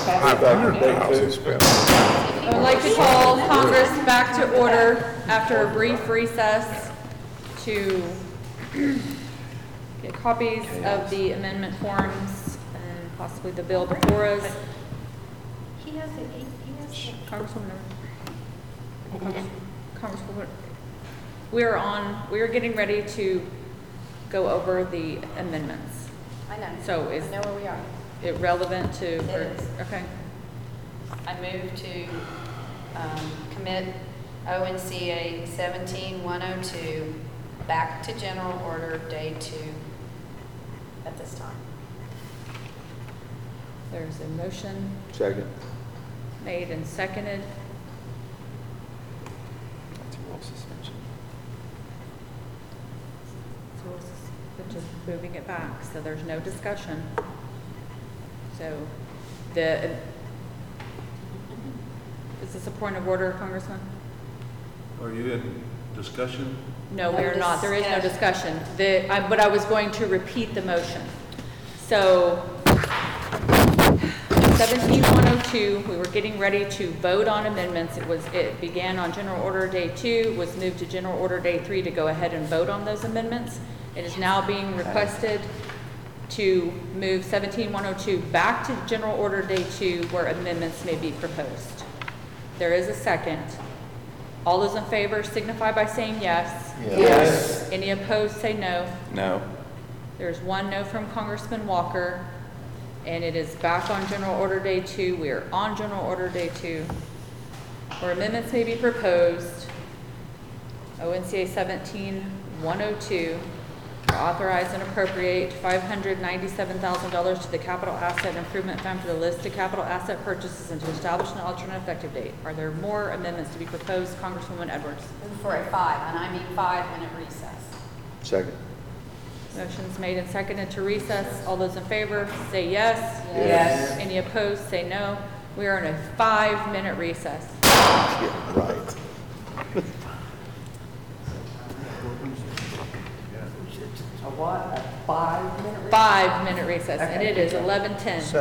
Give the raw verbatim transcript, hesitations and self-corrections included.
Five hundred thousand spent. I would like to call Congress back to order after a brief recess to get copies of the amendment forms and possibly the bill before us. He has the, he has the. Congresswoman. Congresswoman. We're on, we're getting ready to go over the amendments. I know. So is I know where we are. it relevant to? It is. Okay. I move to um, commit O N C A seventeen one oh two back to general order day two at this time. There's a motion Second. made and seconded. So we're just moving it back, so there's no discussion. So the, is this a point of order, Congressman? Are you in discussion? No, No we are not. There is no discussion. discussion. The, I, but I was going to repeat the motion. So seventeen one oh two, we were getting ready to vote on amendments. It was, it began on general order day two, was moved to general order day three to go ahead and vote on those amendments. It is now being requested to move seventeen one oh two back to general order day two where amendments may be proposed. There is a second. All those in favor signify by saying yes. Yes. Any opposed say no. No. There's one no from Congressman Walker, and it is back on general order day two. We are on general order day two, where amendments may be proposed. O N C A seventeen one oh two, to authorize and appropriate five hundred ninety-seven thousand dollars to the Capital Asset Improvement Fund for the list of capital asset purchases and to establish an alternate effective date. Are there more amendments to be proposed, Congresswoman Edwards? Move for a five, and I mean five minute recess. Second. Motion's made and seconded to recess. All those in favor say yes. Yes. Any opposed say no. We are in a five-minute recess. Yeah, right. A what? A five minute? Five-minute recess, and it is eleven ten.